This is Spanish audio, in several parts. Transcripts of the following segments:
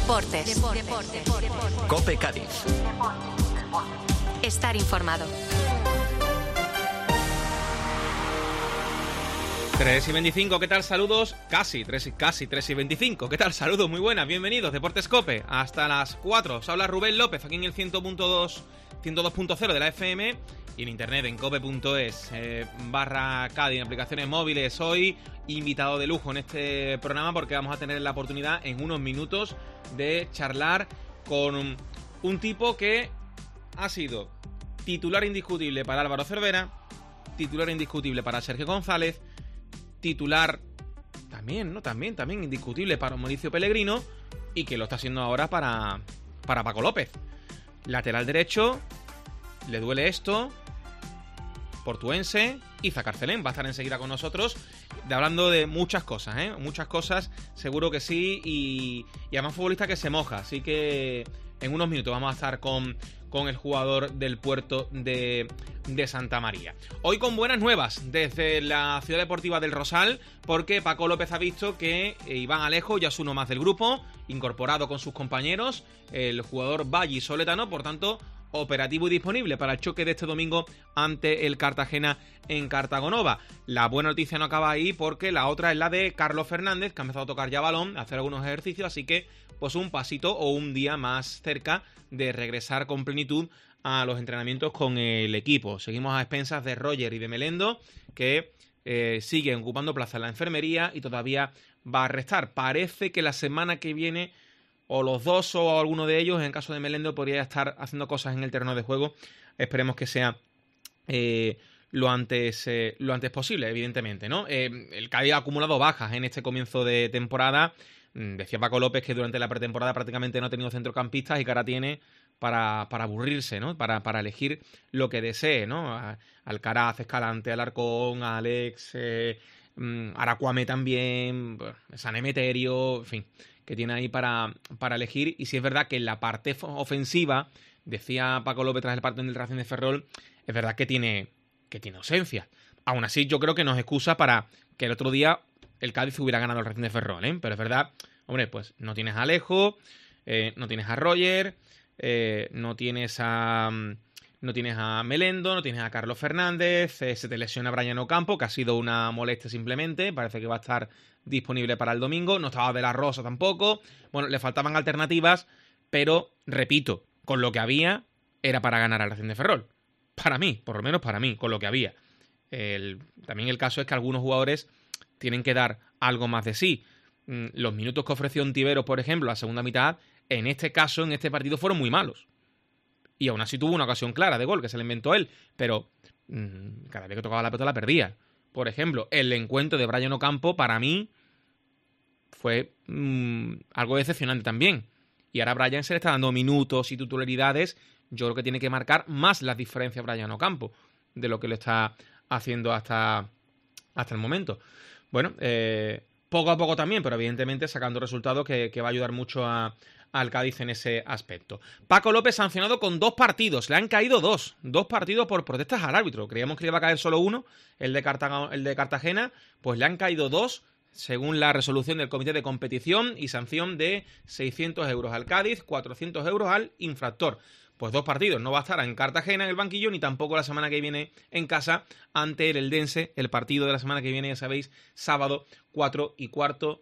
Deportes. COPE Cádiz. Estar informado. 3:25, ¿qué tal? Saludos. Casi 3:25, ¿qué tal? Saludos, muy buenas, bienvenidos. Deportes COPE, hasta las 4. Os habla Rubén López, aquí en el 102.0 de la FM y en internet en cope.es /Cádiz, en aplicaciones móviles. Hoy invitado de lujo en este programa porque vamos a tener la oportunidad en unos minutos de charlar con un tipo que ha sido titular indiscutible para Álvaro Cervera, titular indiscutible para Sergio González, titular también indiscutible para Mauricio Pellegrino y que lo está haciendo ahora para Paco López. Lateral derecho, le duele esto, portuense, Iza Carcelén va a estar enseguida con nosotros hablando de muchas cosas, muchas cosas, seguro que sí, y además futbolista que se moja, así que en unos minutos vamos a estar con el jugador del Puerto de Santa María. Hoy con buenas nuevas desde la Ciudad Deportiva del Rosal, porque Paco López ha visto que Iván Alejo ya es uno más del grupo, incorporado con sus compañeros, el jugador vallisoletano, por tanto operativo y disponible para el choque de este domingo ante el Cartagena en Cartagonova. La buena noticia no acaba ahí, porque la otra es la de Carlos Fernández, que ha empezado a tocar ya balón, a hacer algunos ejercicios, así que pues un pasito o un día más cerca de regresar con plenitud a los entrenamientos con el equipo. Seguimos a expensas de Roger y de Melendo, que siguen ocupando plaza en la enfermería y todavía va a restar. Parece que la semana que viene o los dos o alguno de ellos, en el caso de Melendo, podría estar haciendo cosas en el terreno de juego. Esperemos que sea lo antes posible, evidentemente, ¿no? El Cádiz ha acumulado bajas en este comienzo de temporada. Decía Paco López que durante la pretemporada prácticamente no ha tenido centrocampistas y que ahora tiene para aburrirse, ¿no? Para elegir lo que desee, ¿no? Alcaraz, Escalante, Alarcón, Alex, Aracuame también, San Emeterio, en fin, que tiene ahí para elegir. Y si es verdad que en la parte ofensiva, decía Paco López tras el partido del Racing de Ferrol, es verdad que tiene ausencia. Aún así, yo creo que nos excusa para que el otro día el Cádiz hubiera ganado el Racing de Ferrol, Pero es verdad, hombre, pues no tienes a Alejo, no tienes a Roger, no tienes a Melendo, no tienes a Carlos Fernández, se te lesiona Brian Ocampo, que ha sido una molestia simplemente, parece que va a estar disponible para el domingo, no estaba De La Rosa tampoco, bueno, le faltaban alternativas, pero, repito, con lo que había, era para ganar al Racing de Ferrol. Para mí, por lo menos para mí, con lo que había. También el caso es que algunos jugadores tienen que dar algo más de sí. Los minutos que ofreció Ontiveros, por ejemplo, la segunda mitad, en este caso, en este partido, fueron muy malos. Y aún así tuvo una ocasión clara de gol, que se le inventó él. Pero cada vez que tocaba la pelota la perdía. Por ejemplo, el encuentro de Brian Ocampo, para mí, fue algo decepcionante también. Y ahora Brian se le está dando minutos y titularidades. Yo creo que tiene que marcar más las diferencias Brian Ocampo de lo que lo está haciendo hasta el momento. Bueno, poco a poco también, pero evidentemente sacando resultados que va a ayudar mucho al Cádiz en ese aspecto. Paco López sancionado con 2 partidos, le han caído 2 partidos por protestas al árbitro. Creíamos que le iba a caer solo uno, el de Cartagena, pues le han caído 2, según la resolución del comité de competición, y sanción de 600 euros al Cádiz, 400 euros al infractor. Pues 2 partidos, no va a estar en Cartagena en el banquillo, ni tampoco la semana que viene en casa ante el Eldense, el partido de la semana que viene, ya sabéis, sábado 4:15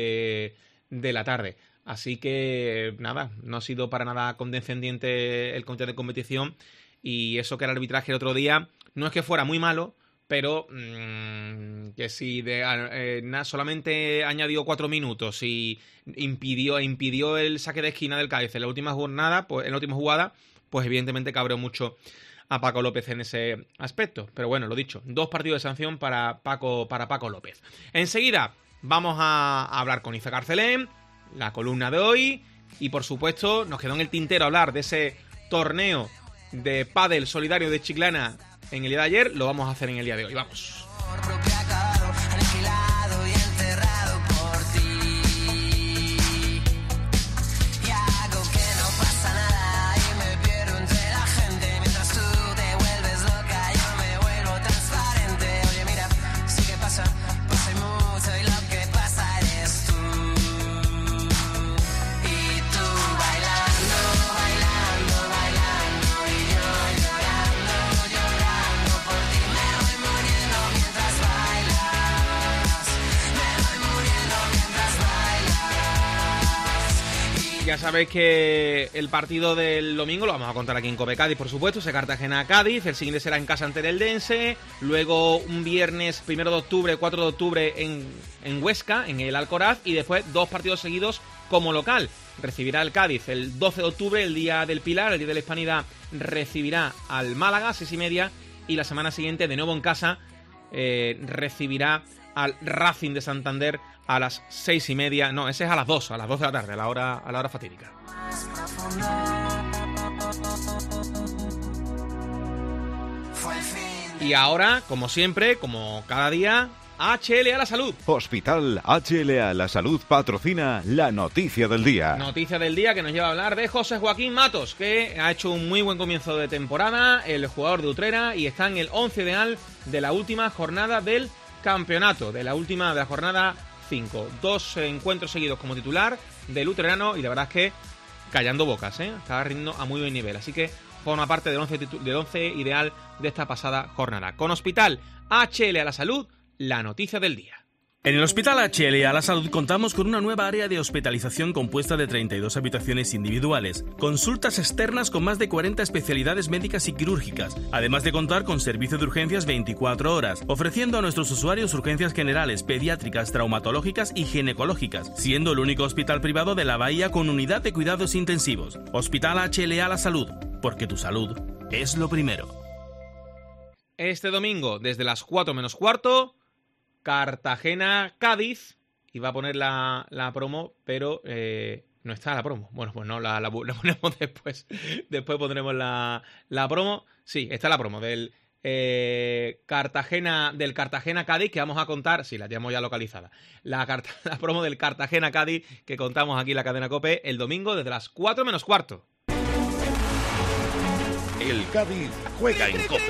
de la tarde. Así que, nada, no ha sido para nada condescendiente el comité de competición, y eso que el arbitraje el otro día no es que fuera muy malo, pero que si solamente añadió 4 minutos y impidió el saque de esquina del Cádiz en la última jugada, pues evidentemente cabreó mucho a Paco López en ese aspecto. Pero bueno, lo dicho, 2 partidos de sanción para Paco López. Enseguida vamos a hablar con Iza Carcelén, la columna de hoy, y por supuesto nos quedó en el tintero hablar de ese torneo de pádel solidario de Chiclana en el día de ayer. Lo vamos a hacer en el día de hoy. Vamos. Pasa y lo que pasa eres tú. Y tú Ya sabéis que el partido del domingo lo vamos a contar aquí en Cope Cádiz, por supuesto, ese Cartagena-Cádiz, el siguiente será en casa ante el Eldense, luego un viernes 1 de octubre, 4 de octubre en Huesca, en el Alcoraz, y después 2 partidos seguidos como local. Recibirá el Cádiz el 12 de octubre, el Día del Pilar, el Día de la Hispanidad, recibirá al Málaga, 6:30, y la semana siguiente, de nuevo en casa, recibirá al Racing de Santander a las 6:30. No, ese es a las 2 de la tarde, a la hora fatídica. Y ahora, como siempre, como cada día, HLA La Salud. Hospital HLA La Salud patrocina la noticia del día. Noticia del día que nos lleva a hablar de José Joaquín Matos, que ha hecho un muy buen comienzo de temporada, el jugador de Utrera, y está en el 11 ideal de la última jornada del campeonato, de la jornada 5. 2 encuentros seguidos como titular del utrerano, y la verdad es que callando bocas, está rindiendo a muy buen nivel, así que forma parte del 11 ideal de esta pasada jornada. Con Hospital HLA La Salud, la noticia del día. En el Hospital HLA La Salud contamos con una nueva área de hospitalización compuesta de 32 habitaciones individuales, consultas externas con más de 40 especialidades médicas y quirúrgicas, además de contar con servicio de urgencias 24 horas, ofreciendo a nuestros usuarios urgencias generales, pediátricas, traumatológicas y ginecológicas, siendo el único hospital privado de la Bahía con unidad de cuidados intensivos. Hospital HLA La Salud, porque tu salud es lo primero. Este domingo, desde las 4 menos cuarto, Cartagena-Cádiz, iba a poner la promo, pero no está la promo. Bueno, pues no, la ponemos después. Después pondremos la promo. Sí, está la promo del Cartagena-Cádiz, que vamos a contar. Sí, la tenemos ya localizada. La promo del Cartagena-Cádiz, que contamos aquí en la cadena COPE, el domingo desde las 4 menos cuarto. El Cádiz juega en COPE.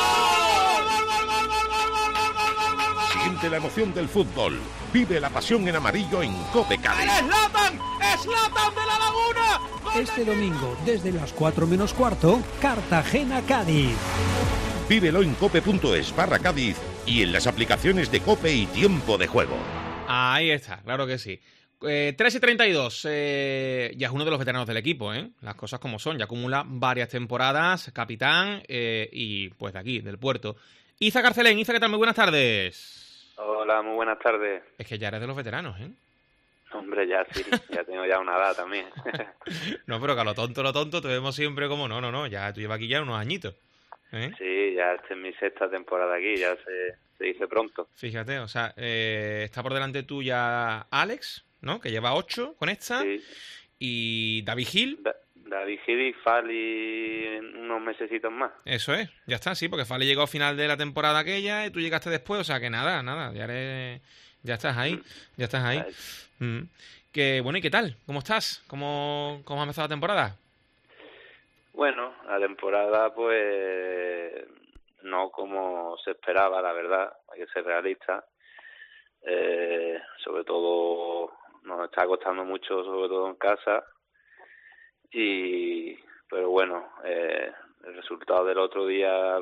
Siente la emoción del fútbol. Vive la pasión en amarillo en Cope Cádiz. ¡Zlatan! ¡Zlatan de la Laguna! Este domingo, desde las 4 menos cuarto, Cartagena-Cádiz. Vívelo en cope.es/Cádiz y en las aplicaciones de Cope y Tiempo de Juego. Ahí está, claro que sí. 3:32, ya es uno de los veteranos del equipo, las cosas como son, ya acumula varias temporadas, capitán, y pues de aquí, del puerto. Iza Carcelén, Iza, ¿qué tal? Muy buenas tardes. Hola, muy buenas tardes. Es que ya eres de los veteranos, Hombre, ya sí, ya tengo ya una edad también. No, pero que a lo tonto, te vemos siempre como, no, ya tú llevas aquí ya unos añitos. Sí, ya esta es mi 6ª temporada aquí, ya se dice pronto. Fíjate, o sea, está por delante tuya Alex, ¿no? Que lleva 8 con esta. Sí. Y David Gil. David Gil y Fali unos mesecitos más. Eso es, ya está, sí, porque Fali llegó al final de la temporada aquella y tú llegaste después, o sea que nada, ya estás ahí. Que bueno, ¿y qué tal? ¿Cómo estás? ¿Cómo ha empezado la temporada? Bueno, la temporada pues no como se esperaba, la verdad, hay que ser realista. Sobre todo nos está costando mucho, sobre todo en casa. Pero bueno, el resultado del otro día,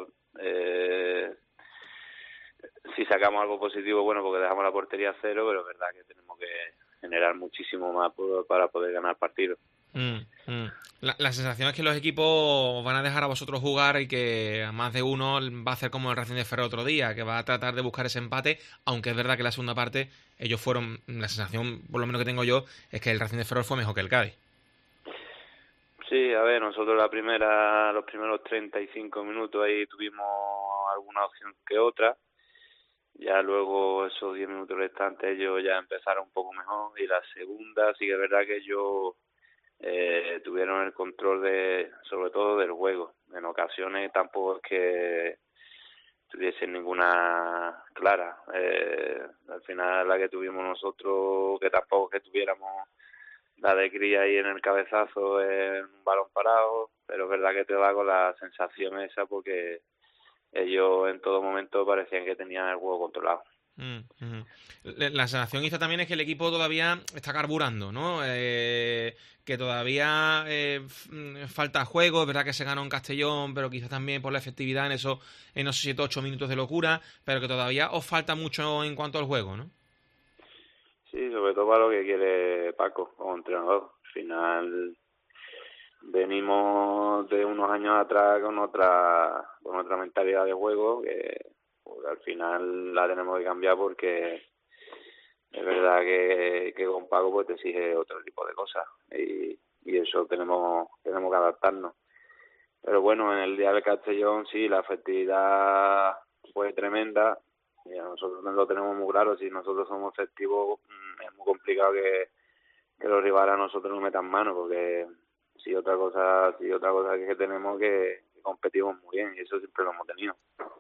si sacamos algo positivo, bueno, porque dejamos la portería a 0, pero es verdad que tenemos que generar muchísimo más para poder ganar partidos. La sensación es que los equipos van a dejar a vosotros jugar y que más de uno va a hacer como el Racing de Ferrol otro día, que va a tratar de buscar ese empate, aunque es verdad que la segunda parte ellos fueron, la sensación, por lo menos que tengo yo, es que el Racing de Ferrol fue mejor que el Cádiz. Sí, a ver, nosotros los primeros 35 minutos ahí tuvimos alguna opción que otra. Ya luego esos 10 minutos restantes ellos ya empezaron un poco mejor, y la segunda sí que es verdad que ellos tuvieron el control sobre todo del juego. En ocasiones tampoco es que tuviesen ninguna clara. Al final la que tuvimos nosotros, que tampoco es que tuviéramos la de cría ahí en el cabezazo, en un balón parado, pero es verdad que te da con la sensación esa, porque ellos en todo momento parecían que tenían el juego controlado. La sensación esta también es que el equipo todavía está carburando, ¿no? Que todavía falta juego. Es verdad que se ganó en Castellón, pero quizás también por la efectividad en esos 7-8 minutos de locura, pero que todavía os falta mucho en cuanto al juego, ¿no? Sí, sobre todo para lo que quiere Paco como entrenador. Al final venimos de unos años atrás con otra mentalidad de juego que pues, al final la tenemos que cambiar porque es verdad que con Paco pues te exige otro tipo de cosas y eso tenemos que adaptarnos. Pero bueno, en el día del Castellón sí, la efectividad fue tremenda y a nosotros lo tenemos muy claro. Si nosotros somos efectivos es muy complicado que los rivales a nosotros nos metan mano, porque si otra cosa que tenemos que competimos muy bien y eso siempre lo hemos tenido.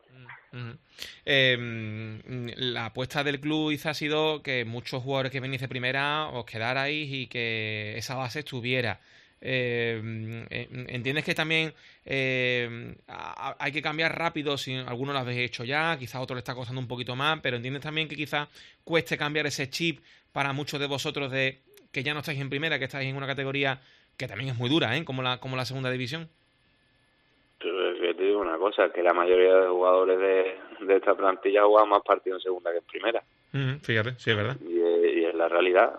La apuesta del club ha sido que muchos jugadores que venís de primera os quedarais y que esa base estuviera. ¿Entiendes que también hay que cambiar rápido si alguno lo habéis hecho ya, quizá a otro le está costando un poquito más, pero entiendes también que quizá cueste cambiar ese chip para muchos de vosotros de que ya no estáis en primera, que estáis en una categoría que también es muy dura, como la segunda división? Yo te digo una cosa, que la mayoría de jugadores de esta plantilla juegan más partidos en segunda que en primera. Fíjate, sí, es verdad. Y es la realidad.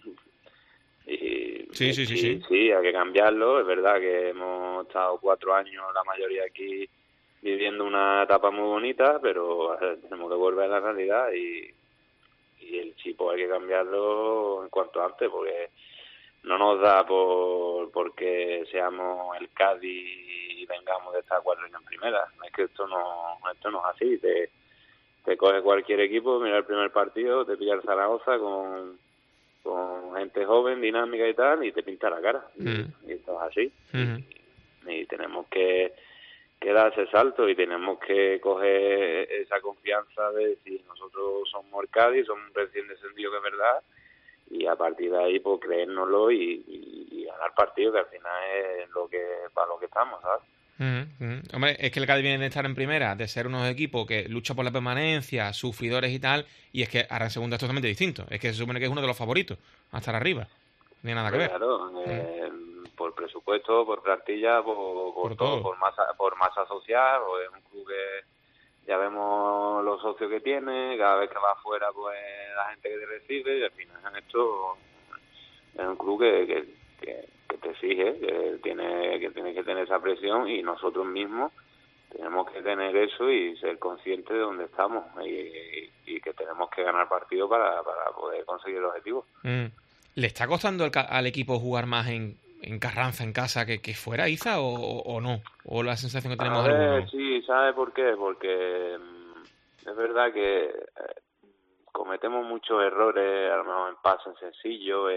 Y sí, hay que cambiarlo. Es verdad que hemos estado 4 años la mayoría aquí viviendo una etapa muy bonita, pero tenemos que volver a la realidad y el chip hay que cambiarlo en cuanto antes, porque no nos da porque seamos el Cádiz y vengamos de estar 4 años en primera. Es que esto no es así. Te coge cualquier equipo, mira el primer partido, te pilla el Zaragoza con gente joven, dinámica y tal, y te pinta la cara. Y esto es así. Y tenemos que dar ese salto y tenemos que coger esa confianza de si nosotros somos el Cádiz, somos un recién descendido que es verdad, y a partir de ahí pues creérnoslo y ganar partidos, que al final es para lo que estamos, ¿sabes? Hombre, es que el Cádiz viene de estar en primera, de ser unos equipos que lucha por la permanencia, sufridores y tal, y es que ahora en segunda es totalmente distinto. Es que se supone que es uno de los favoritos a estar arriba. No hay nada que ver. Claro, por presupuesto, por plantilla, por todo, por masa social, o es un club que ya vemos los socios que tiene, cada vez que va afuera pues la gente que te recibe, y al final esto es un club que te exige, que tiene que tener esa presión, y nosotros mismos tenemos que tener eso y ser conscientes de dónde estamos y que tenemos que ganar partidos para poder conseguir el objetivo. ¿Le está costando al equipo jugar más en Carranza, en casa, que fuera, Iza, o no? ¿O la sensación que tenemos algunos? Sí, ¿sabe por qué? Porque es verdad que cometemos muchos errores, a lo mejor en pases sencillos,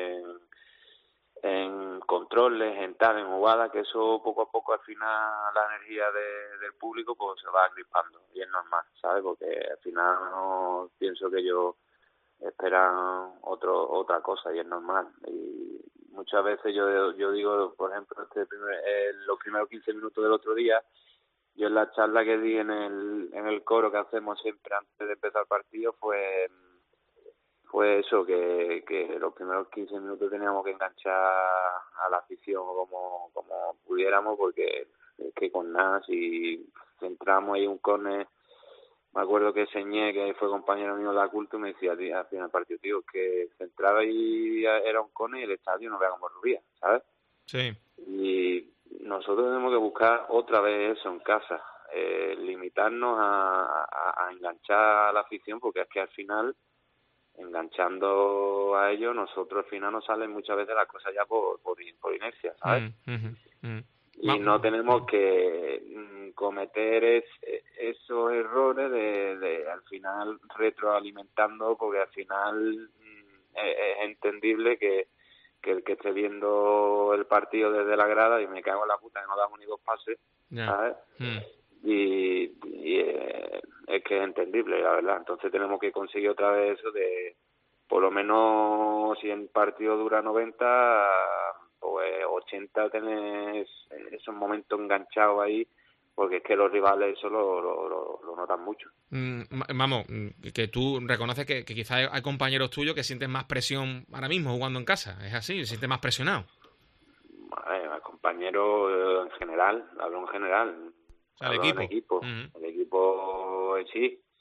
en controles, en jugadas, que eso poco a poco al final la energía del público pues se va agripando, y es normal, ¿sabes? Porque al final no pienso que ellos esperan otra cosa, y es normal. Y muchas veces yo digo, por ejemplo, los primeros 15 minutos del otro día, yo en la charla que di en el coro que hacemos siempre antes de empezar el partido fue eso, que los primeros 15 minutos teníamos que enganchar a la afición como pudiéramos, porque es que con nada, si centramos ahí un córner, me acuerdo que Señé, que fue compañero mío de la Culto, me decía al final del partido, tío, que centraba ahí era un córner y el estadio no vea como rubía, ¿sabes? Sí. Y nosotros tenemos que buscar otra vez eso en casa, limitarnos a enganchar a la afición, porque es que al final, enganchando a ellos, nosotros al final nos salen muchas veces las cosas ya por inercia, ¿sabes? Y no tenemos que cometer esos errores de al final retroalimentando, porque al final es entendible que el que esté viendo el partido desde la grada y me cago en la puta que no damos ni 2 pases, ¿sabes? Y es que es entendible, la verdad. Entonces tenemos que conseguir otra vez eso de, por lo menos, si el partido dura 90, pues 80 tenés esos momentos enganchados ahí, porque es que los rivales eso lo notan mucho. Vamos, que tú reconoces que quizás hay compañeros tuyos que sienten más presión ahora mismo jugando en casa, ¿es así? ¿Se sienten más presionados? Compañeros en general, hablo en general. O sea, el equipo. El equipo sí.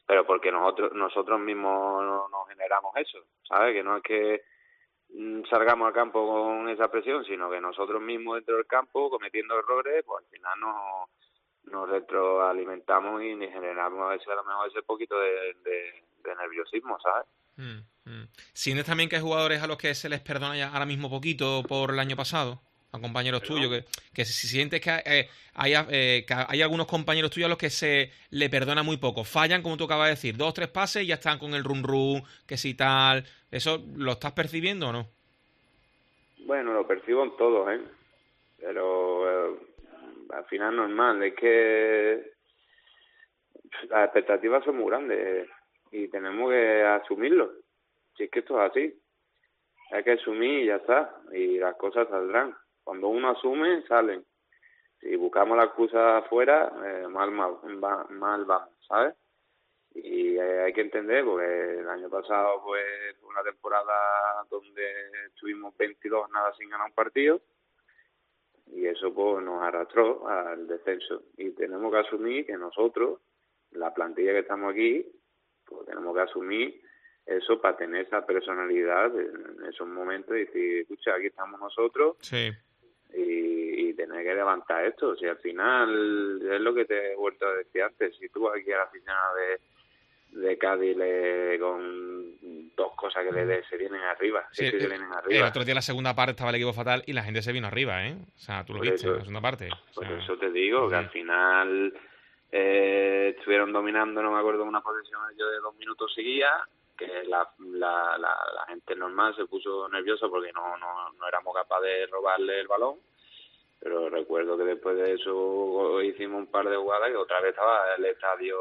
pero porque nosotros mismos nos generamos eso, ¿sabes? Que no es que salgamos al campo con esa presión, sino que nosotros mismos dentro del campo, cometiendo errores, pues al final nos retroalimentamos y generamos a lo mejor ese poquito de nerviosismo, ¿sabes? ¿Sientes también que hay jugadores a los que se les perdona ya ahora mismo poquito por el año pasado? A compañeros tuyos, que si sientes que hay algunos compañeros tuyos a los que se le perdona muy poco, fallan, como tú acabas de decir, 2 o 3 pases y ya están con el run, que si tal, ¿eso lo estás percibiendo o no? Bueno, lo percibo en todos, pero al final normal, es que las expectativas son muy grandes y tenemos que asumirlo, si es que esto es así, hay que asumir y ya está, y las cosas saldrán. Cuando uno asume, salen. Si buscamos la excusa afuera, mal vamos, ¿sabes? Y hay que entender, porque el año pasado fue una temporada donde estuvimos 22 nada sin ganar un partido, y eso pues nos arrastró al descenso. Y tenemos que asumir que nosotros, la plantilla que estamos aquí, pues tenemos que asumir eso para tener esa personalidad en esos momentos y decir, escucha, aquí estamos nosotros. Sí. Y tener que levantar esto. Si al final es lo que te he vuelto a decir antes, si tú aquí a la aficionada de Cádiz con 2 cosas que le des, se vienen arriba. Sí, se vienen arriba. El otro día la segunda parte estaba el equipo fatal y la gente se vino arriba, ¿eh? O sea, tú lo viste en la segunda parte. Por eso te digo que al final estuvieron dominando, no me acuerdo, una posesión de 2 minutos seguidas, que la gente normal se puso nerviosa porque no éramos capaces de robarle el balón, pero recuerdo que después de eso hicimos un par de jugadas que otra vez estaba el estadio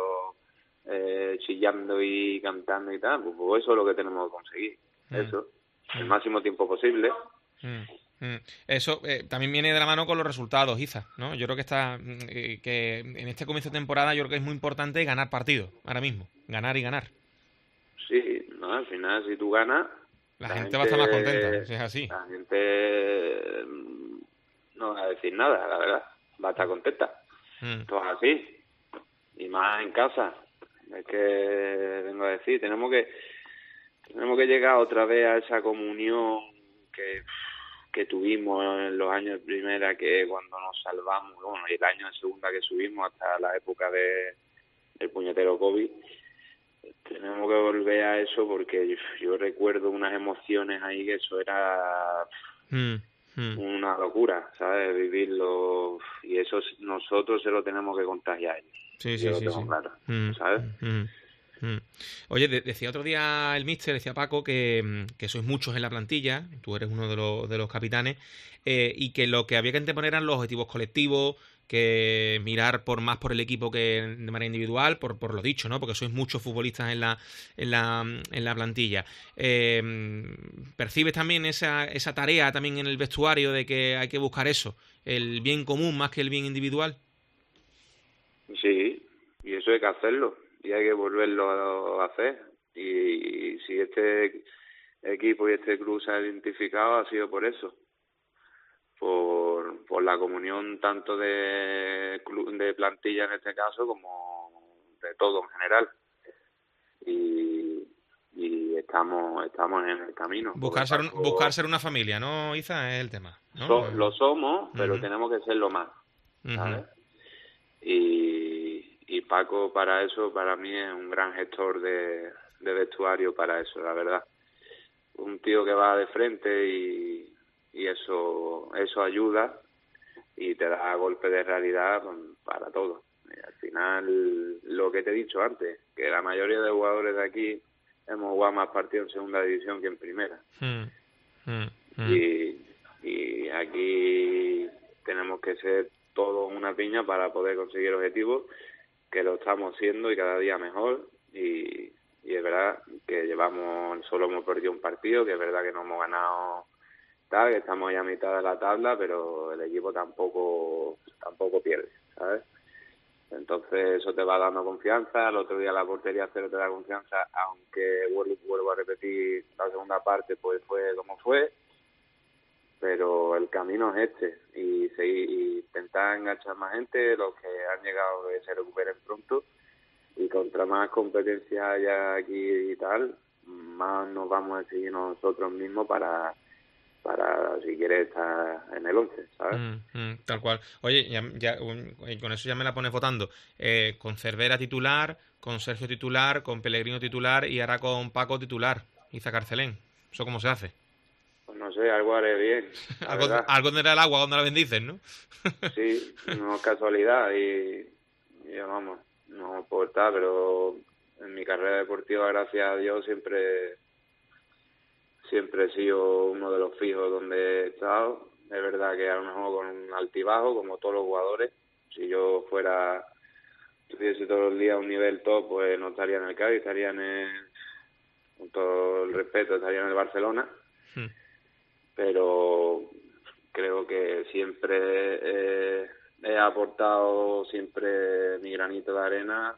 chillando y cantando y tal, pues eso es lo que tenemos que conseguir, eso, el máximo tiempo posible. Eso también viene de la mano con los resultados, Iza, ¿no? Yo creo que que en este comienzo de temporada yo creo que es muy importante ganar partidos, ahora mismo, ganar y ganar. Sí, no, al final si tú ganas, la gente va a estar más contenta, si es así. La gente no va a decir nada, la verdad, va a estar contenta. Todo es así, y más en casa. Es que vengo a decir, tenemos que llegar otra vez a esa comunión que tuvimos en los años de primera, que cuando nos salvamos, bueno, y el año de segunda que subimos hasta la época del puñetero COVID. Tenemos que volver a eso porque yo recuerdo unas emociones ahí que eso era una locura, ¿sabes? Vivirlo, y eso nosotros se lo tenemos que contagiar. Sí, claro, ¿sabes? Oye, decía otro día el míster, decía Paco, que sois muchos en la plantilla, tú eres uno de los capitanes, y que lo que había que anteponer eran los objetivos colectivos, que mirar por el equipo que de manera individual, por lo dicho, ¿no? Porque sois muchos futbolistas en la plantilla. ¿Percibes también esa tarea también en el vestuario de que hay que buscar eso, el bien común más que el bien individual? Sí, y eso hay que hacerlo, y hay que volverlo a hacer. Y si este equipo y este club se ha identificado, ha sido por eso. Por la comunión tanto de plantilla en este caso como de todo en general, y estamos en el camino. Buscar ser una familia, ¿no, Iza? Es el tema, ¿no? Lo somos, pero tenemos que serlo más, ¿sabes? Y Paco para eso, para mí es un gran gestor de vestuario para eso, la verdad. Un tío que va de frente y eso ayuda y te da golpe de realidad para todo. Y al final, lo que te he dicho antes, que la mayoría de jugadores de aquí hemos jugado más partidos en segunda división que en primera. Y aquí tenemos que ser todos una piña para poder conseguir objetivos, que lo estamos haciendo y cada día mejor. Y es verdad que solo hemos perdido un partido, que es verdad que no hemos ganado que estamos ya a mitad de la tabla, pero el equipo tampoco pierde, ¿sabes? Entonces eso te va dando confianza. El otro día la portería cero te da confianza, aunque vuelvo a repetir, la segunda parte pues fue como fue, pero el camino es y intentar enganchar más gente, los que han llegado que se recuperen pronto, y contra más competencia haya aquí y tal, más nos vamos a exigir nosotros mismos para si quieres estar en el 11, ¿sabes? Tal cual. Oye, y con eso ya me la pones votando. Con Cervera titular, con Sergio titular, con Pellegrino titular y ahora con Paco titular. Iza Carcelén. ¿Eso cómo se hace? Pues no sé, algo haré bien. Algo tendrá el agua cuando la bendices, ¿no? Sí, no es casualidad y vamos, no puedo estar, pero en mi carrera deportiva, gracias a Dios, siempre he sido uno de los fijos donde he estado. Es verdad que a lo mejor con un altibajo, como todos los jugadores. Si yo tuviese todos los días un nivel top, pues no estaría en el Cádiz, estaría con todo el respeto, estaría en el Barcelona. Pero creo que siempre he aportado siempre mi granito de arena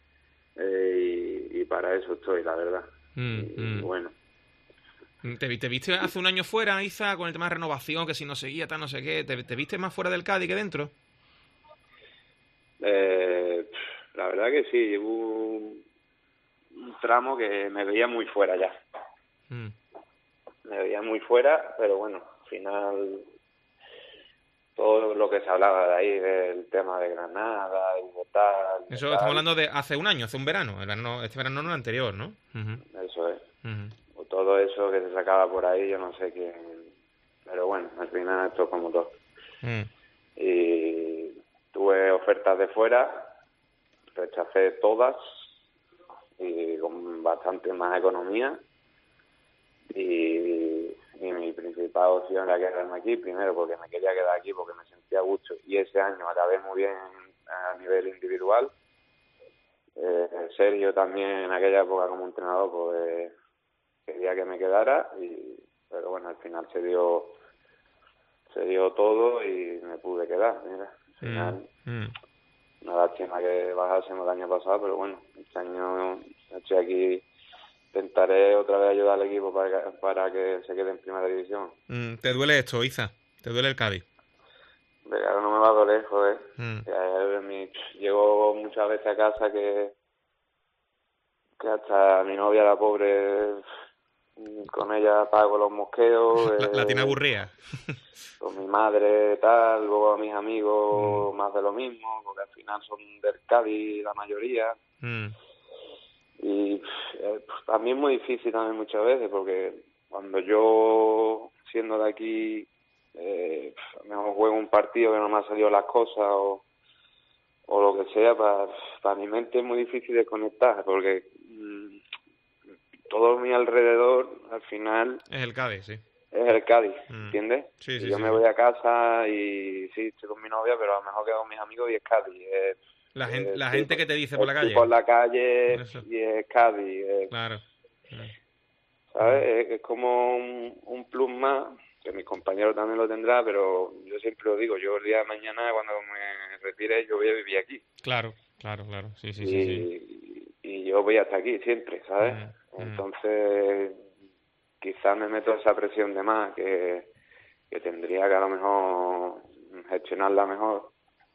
y para eso estoy, la verdad. Y bueno. ¿Te viste hace un año fuera, Iza, con el tema de renovación, que si no seguía, tal, no sé qué? ¿Te viste más fuera del Cádiz que dentro? La verdad que sí, llevo un tramo que me veía muy fuera ya. Me veía muy fuera, pero bueno, al final todo lo que se hablaba de ahí, del tema de Granada y de tal... Eso estamos hablando de hace un año, hace un verano. Este verano no el anterior, ¿no? Eso es. Todo eso que se sacaba por ahí, yo no sé quién... Pero bueno, al final esto es como todo. Y tuve ofertas de fuera, rechacé todas y con bastante más economía. Y mi principal opción era quedarme aquí, primero porque me quería quedar aquí porque me sentía a gusto. Y ese año acabé muy bien a nivel individual. Sergio también en aquella época como entrenador, pues... quería que me quedara, pero bueno, al final se dio todo y me pude quedar. Mira, al final, una lástima que bajásemos el año pasado, pero bueno, este año estoy aquí, intentaré otra vez ayudar al equipo para que se quede en primera división. ¿Te duele esto, Iza? ¿Te duele el Cádiz? Claro, no me va a doler, joder. Llego muchas veces a casa que hasta mi novia, la pobre... con ella pago los mosqueos. La tiene aburrida. Con mi madre, tal, luego a mis amigos más de lo mismo, porque al final son del Cádiz la mayoría. Y también muy difícil también muchas veces, porque cuando yo, siendo de aquí, mejor juego un partido que no me han salido las cosas o lo que sea, para mi mente es muy difícil de conectar, porque... todo mi alrededor, al final... Es el Cádiz, sí. Es el Cádiz, ¿entiendes? Sí, yo me voy a casa y sí, estoy con mi novia, pero a lo mejor quedo con mis amigos y es Cádiz. La gente que te dice por la calle. Por la calle eso. Y es Cádiz. Claro. ¿Sabes? Es como un plus más, que mis compañeros también lo tendrán, pero yo siempre lo digo, yo el día de mañana, cuando me retire, yo voy a vivir aquí. Claro. Sí. Y yo voy hasta aquí siempre, ¿sabes? Entonces, quizás me meto esa presión de más que tendría que a lo mejor gestionarla mejor,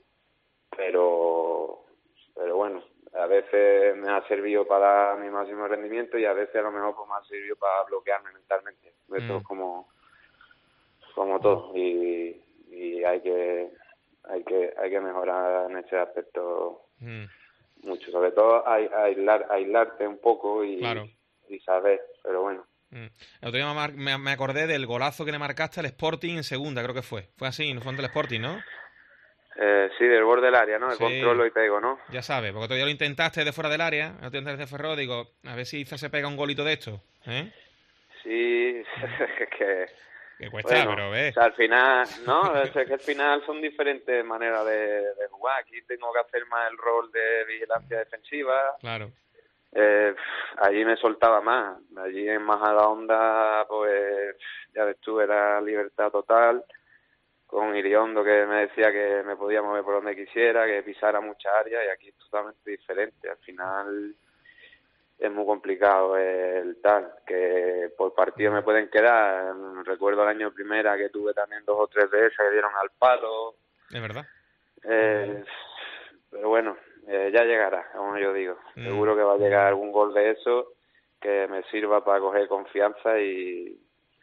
pero bueno, a veces me ha servido para dar mi máximo rendimiento y a veces a lo mejor pues me ha servido para bloquearme mentalmente. Esto es como todo y hay que mejorar en ese aspecto mucho, sobre todo aislarte un poco y saber, pero bueno. El otro día me acordé del golazo que le marcaste al Sporting en segunda, creo que fue así, no fue ante el Sporting, ¿no? Sí, del borde del área, ¿no? El sí. Controlo y pego, ¿no? Ya sabes, porque otro día lo intentaste de fuera del área, no te intentaste de Ferrol, digo, a ver si Iza se pega un golito de esto, ¿eh? Sí, es que cuesta, bueno, pero ves. O sea, al final, ¿no? Es que al final son diferentes maneras de jugar. Aquí tengo que hacer más el rol de vigilancia defensiva. Claro. Allí me soltaba más. Allí en Majadahonda, pues, ya ves tú, era libertad total. Con Iriondo, que me decía que me podía mover por donde quisiera, que pisara mucha área, y aquí es totalmente diferente. Al final es muy complicado el tal, que por partido me pueden quedar. Recuerdo el año primera que tuve también 2 o 3 de esas que dieron al palo. Es verdad. Pero bueno, Ya llegará, como yo digo. Seguro que va a llegar algún gol de eso que me sirva para coger confianza y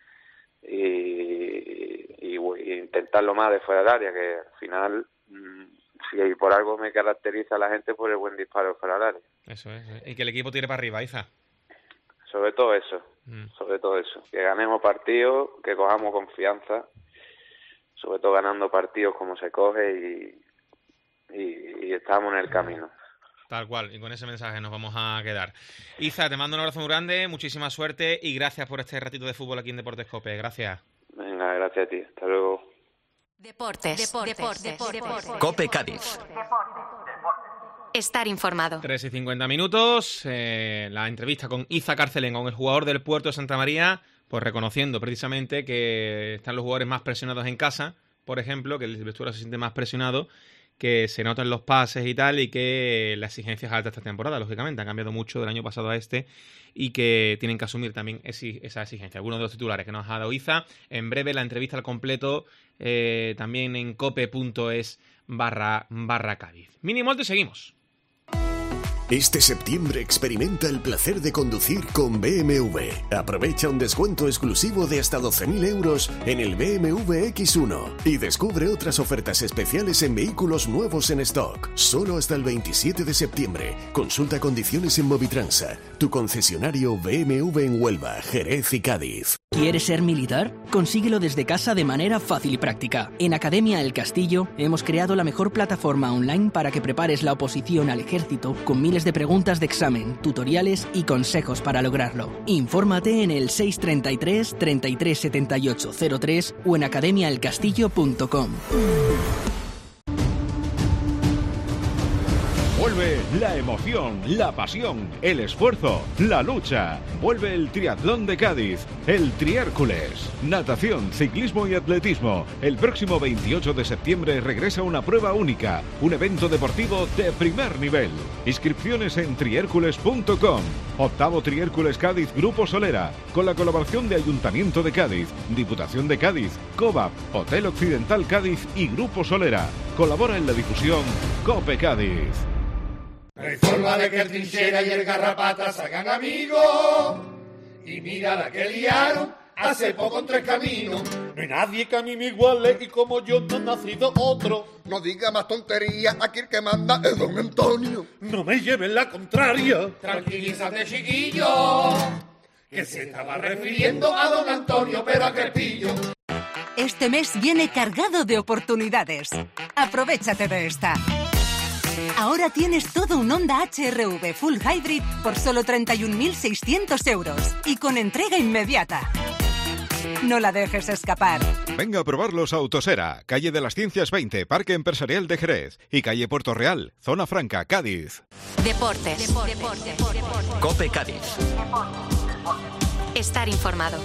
intentarlo más de fuera del área, que al final, si por algo me caracteriza a la gente, por el buen disparo fuera del área. Eso es. Y que el equipo tire para arriba, Iza. Sobre todo eso, que ganemos partidos, que cojamos confianza, sobre todo ganando partidos como se coge y estamos en el camino. Tal cual, y con ese mensaje nos vamos a quedar. Iza, te mando un abrazo muy grande, muchísima suerte y gracias por este ratito de fútbol aquí en Deportes COPE. Gracias. Venga, gracias a ti. Hasta luego. Deportes. COPE Cádiz. Estar informado. 3:50. La entrevista con Iza Carcelenga, con el jugador del Puerto de Santa María, pues reconociendo precisamente que están los jugadores más presionados en casa, por ejemplo, que el vestuario se siente más presionado, que se notan los pases y tal, y que la exigencia es alta esta temporada, lógicamente. Han cambiado mucho del año pasado a este y que tienen que asumir también esa exigencia. Algunos de los titulares que nos ha dado Iza. En breve la entrevista al completo también en cope.es/Cádiz. Mínimo alto y seguimos. Este septiembre experimenta el placer de conducir con BMW. Aprovecha un descuento exclusivo de hasta 12.000 euros en el BMW X1 y descubre otras ofertas especiales en vehículos nuevos en stock. Solo hasta el 27 de septiembre. Consulta condiciones en Movitransa, tu concesionario BMW en Huelva, Jerez y Cádiz. ¿Quieres ser militar? Consíguelo desde casa de manera fácil y práctica. En Academia El Castillo hemos creado la mejor plataforma online para que prepares la oposición al ejército con miles de preguntas de examen, tutoriales y consejos para lograrlo. Infórmate en el 633 33 78 03 o en academiaelcastillo.com. Vuelve la emoción, la pasión, el esfuerzo, la lucha. Vuelve el Triatlón de Cádiz, el Triércules. Natación, ciclismo y atletismo. El próximo 28 de septiembre regresa una prueba única, un evento deportivo de primer nivel. Inscripciones en triércules.com. Octavo Triércules Cádiz Grupo Solera, con la colaboración de Ayuntamiento de Cádiz, Diputación de Cádiz, COVAP, Hotel Occidental Cádiz y Grupo Solera. Colabora en la difusión COPE Cádiz. No hay forma de que el Trinchera y el Garrapata se hagan amigos. Y mira la que liaron hace poco en Tres Caminos. No hay nadie que a mí me iguale y como yo no ha nacido otro. No diga más tonterías, aquí el que manda es don Antonio. No me lleven la contraria. Tranquilízate, chiquillo, que se estaba refiriendo a don Antonio, pero a Crespillo. Este mes viene cargado de oportunidades. Aprovechate de esta. Ahora tienes todo un Honda HR-V Full Hybrid por solo 31.600 euros y con entrega inmediata. No la dejes escapar. Venga a probarlos a Autosera, calle de las Ciencias 20, Parque Empresarial de Jerez y calle Puerto Real, Zona Franca, Cádiz. Deportes. COPE Cádiz. Estar informado.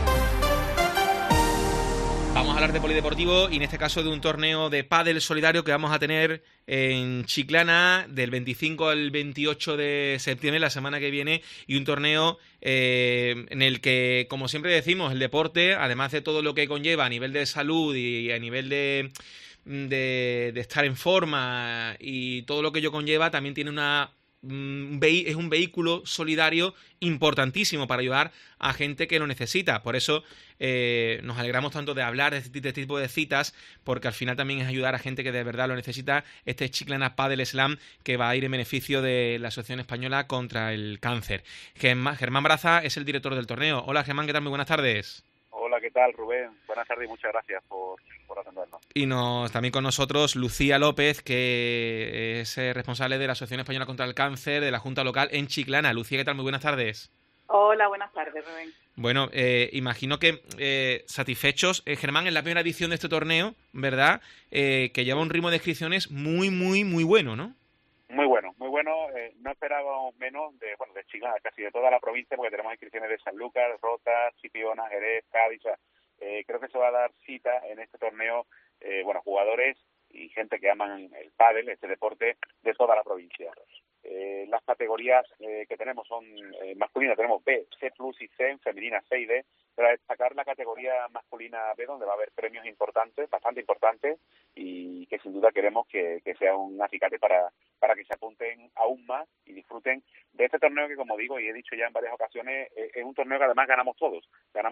Vamos a hablar de polideportivo y en este caso de un torneo de pádel solidario que vamos a tener en Chiclana del 25 al 28 de septiembre, la semana que viene, y un torneo en el que, como siempre decimos, el deporte, además de todo lo que conlleva a nivel de salud y a nivel de estar en forma y todo lo que ello conlleva, también tiene es un vehículo solidario importantísimo para ayudar a gente que lo necesita. Por eso nos alegramos tanto de hablar de este tipo de citas, porque al final también es ayudar a gente que de verdad lo necesita. Este Chiclana Padel Slam, que va a ir en beneficio de la Asociación Española contra el Cáncer. Germán Braza es el director del torneo. Hola Germán, ¿qué tal? Muy buenas tardes. Hola, ¿qué tal, Rubén? Buenas tardes y muchas gracias por atendernos. Y también con nosotros Lucía López, que es responsable de la Asociación Española contra el Cáncer de la Junta Local en Chiclana. Lucía, ¿qué tal? Muy buenas tardes. Hola, buenas tardes, Rubén. Bueno, imagino que satisfechos, Germán, en la primera edición de este torneo, ¿verdad? Que lleva un ritmo de inscripciones muy, muy, muy bueno, ¿no? Muy bueno, muy bueno. No esperábamos menos de Chiclana, casi de toda la provincia, porque tenemos inscripciones de Sanlúcar, Rota, Chipiona, Jerez, Cádiz. Creo que se va a dar cita en este torneo, jugadores y gente que aman el pádel, este deporte, de toda la provincia. Las categorías que tenemos son masculinas, tenemos B, C+, y C, femenina C y D, pero a destacar la categoría masculina B, donde va a haber premios importantes, bastante importantes, y que sin duda queremos que sea un acicate para para que se apunten aún más y disfruten de este torneo que, como digo y he dicho ya en varias ocasiones, es un torneo que además ganamos todos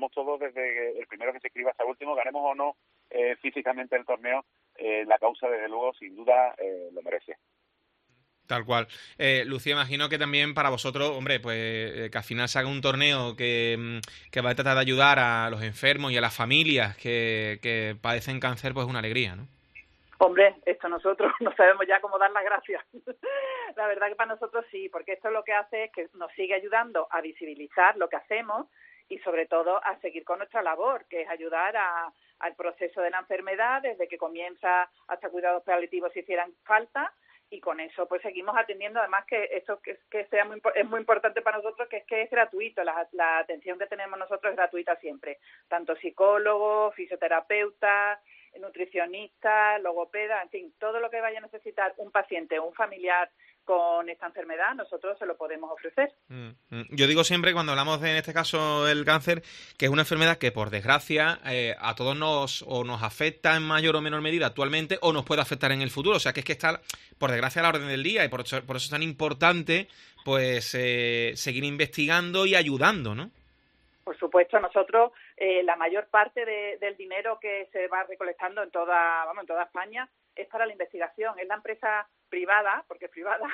desde el primero que se inscriba hasta el último, ganemos o no físicamente el torneo, la causa desde luego sin duda lo merece. Tal cual. Lucía, imagino que también para vosotros, hombre, pues que al final se haga un torneo que va a tratar de ayudar a los enfermos y a las familias que padecen cáncer, pues es una alegría, ¿no? Hombre, esto nosotros no sabemos ya cómo dar las gracias. La verdad que para nosotros sí, porque esto lo que hace es que nos sigue ayudando a visibilizar lo que hacemos y sobre todo a seguir con nuestra labor, que es ayudar al proceso de la enfermedad desde que comienza hasta cuidados paliativos si hicieran falta, y con eso pues seguimos atendiendo. Además que esto es muy importante para nosotros, que es gratuito, la atención que tenemos nosotros es gratuita siempre, tanto psicólogos, fisioterapeutas, nutricionistas, logopedas, en fin, todo lo que vaya a necesitar un paciente o un familiar con esta enfermedad, nosotros se lo podemos ofrecer. Yo digo siempre, cuando hablamos de, en este caso, el cáncer, que es una enfermedad que, por desgracia, a todos nos afecta en mayor o menor medida actualmente, o nos puede afectar en el futuro. O sea, que es que está, por desgracia, a la orden del día, y por eso es tan importante, pues, seguir investigando y ayudando, ¿no? Por supuesto, nosotros la mayor parte del dinero que se va recolectando en toda España es para la investigación. Es la empresa privada, porque es privada,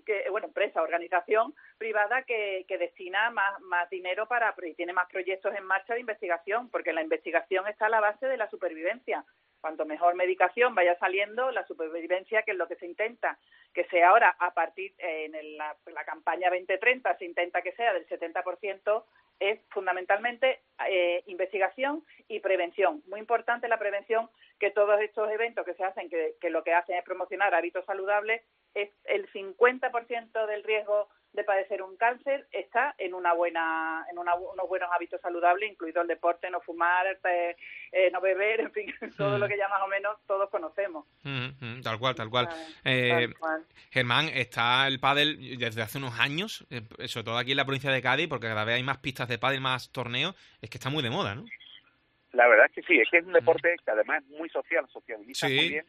organización privada que destina más dinero y tiene más proyectos en marcha de investigación, porque la investigación está a la base de la supervivencia. Cuanto mejor medicación vaya saliendo, la supervivencia, que es lo que se intenta, que sea ahora, a partir en la campaña 2030, se intenta que sea del 70%, es fundamentalmente investigación y prevención. Muy importante la prevención, que todos estos eventos que se hacen, que lo que hacen es promocionar hábitos saludables, es el 50% del riesgo de padecer un cáncer está en unos buenos hábitos saludables, incluido el deporte, no fumar, no beber, en fin, todo lo que ya más o menos todos conocemos. Tal cual. Tal cual. Germán, está el pádel desde hace unos años, sobre todo aquí en la provincia de Cádiz, porque cada vez hay más pistas de pádel, más torneos, es que está muy de moda, ¿no? La verdad es que sí, es que es un deporte que además es muy socializa muy bien.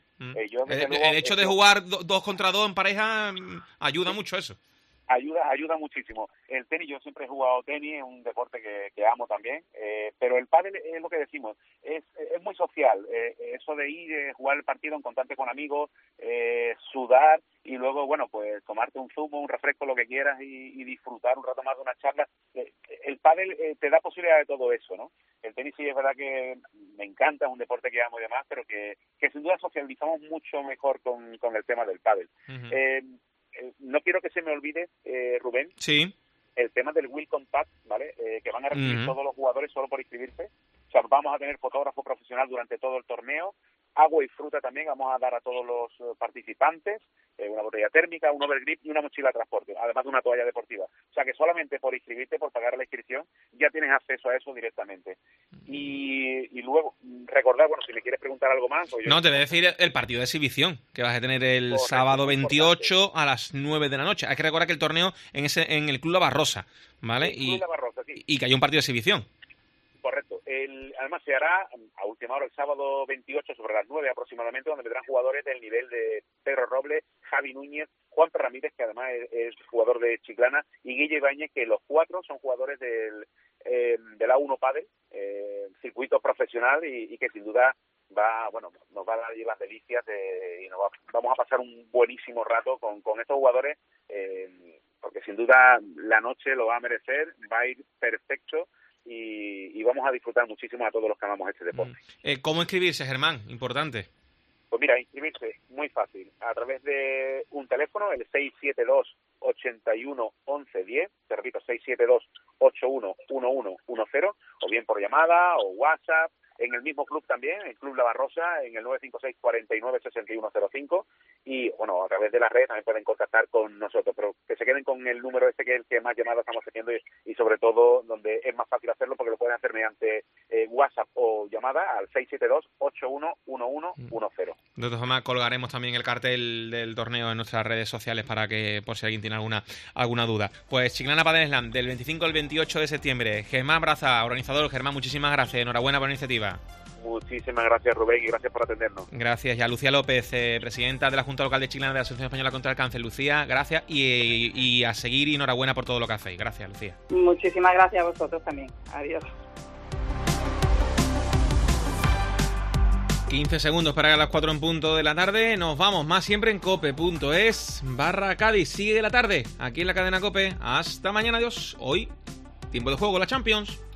El hecho de jugar 2 contra 2 en pareja ayuda mucho a eso. Ayuda muchísimo. El tenis, yo siempre he jugado tenis, es un deporte que amo también, pero el pádel es lo que decimos, es muy social, eso de ir, jugar el partido en contacto con amigos, sudar y luego, bueno, pues tomarte un zumo, un refresco, lo que quieras y disfrutar un rato más de una charla. El pádel te da posibilidad de todo eso, ¿no? El tenis sí es verdad que me encanta, es un deporte que amo y demás, pero que sin duda socializamos mucho mejor con el tema del pádel. No quiero que se me olvide, Rubén, sí, el tema del Will Contact, ¿vale? Que van a recibir todos los jugadores solo por inscribirse. O sea, vamos a tener fotógrafo profesional durante todo el torneo, agua y fruta también vamos a dar a todos los participantes, una botella térmica, un overgrip y una mochila de transporte, además de una toalla deportiva. O sea, que solamente por inscribirte, por pagar la inscripción, ya tienes acceso a eso directamente. Y luego, recordar, bueno, si me quieres preguntar algo más... No, te voy a decir el partido de exhibición, que vas a tener el sábado 28 a las 9 de la noche. Hay que recordar que el torneo en el Club La Barrosa, ¿vale? Club La Barrosa, sí. Y que hay un partido de exhibición. Correcto. Además se hará a última hora el sábado 28 sobre las 9 aproximadamente, donde vendrán jugadores del nivel de Pedro Robles, Javi Núñez, Juan Ramírez, que además es jugador de Chiclana, y Guille Ibáñez, que los 4 son jugadores del A1 Padel, circuito profesional y que sin duda nos va a dar allí las delicias y vamos a pasar un buenísimo rato con estos jugadores, porque sin duda la noche lo va a merecer, va a ir perfecto. Y vamos a disfrutar muchísimo a todos los que amamos este deporte. ¿Cómo inscribirse, Germán? Importante. Pues mira, inscribirse muy fácil. A través de un teléfono, el 672-81-11-10, te repito, 672-81-11-10, o bien por llamada o WhatsApp. En el mismo club también, el Club La Barrosa, en el 956-49-6105. Y, bueno, a través de las redes también pueden contactar con nosotros, pero que se queden con el número que es el que más llamadas estamos teniendo y sobre todo donde es más fácil hacerlo, porque lo pueden hacer mediante WhatsApp o llamada al 672-81-11-10. De todas formas, colgaremos también el cartel del torneo en nuestras redes sociales para que, por si alguien tiene alguna duda. Pues Chiclana Padel Slam, del 25 al 28 de septiembre. Germán Braza, organizador. Germán, muchísimas gracias. Enhorabuena por la iniciativa. Muchísimas gracias, Rubén, y gracias por atendernos. Gracias. Y a Lucía López, presidenta de la Junta Local de Chiclana de la Asociación Española contra el Cáncer. Lucía, gracias y a seguir y enhorabuena por todo lo que hacéis. Gracias, Lucía. Muchísimas gracias a vosotros también. Adiós. 15 segundos para las 4 en punto de la tarde. Nos vamos más siempre en cope.es/Cádiz. Sigue la tarde aquí en la cadena COPE. Hasta mañana, adiós. Hoy, tiempo de juego, la Champions.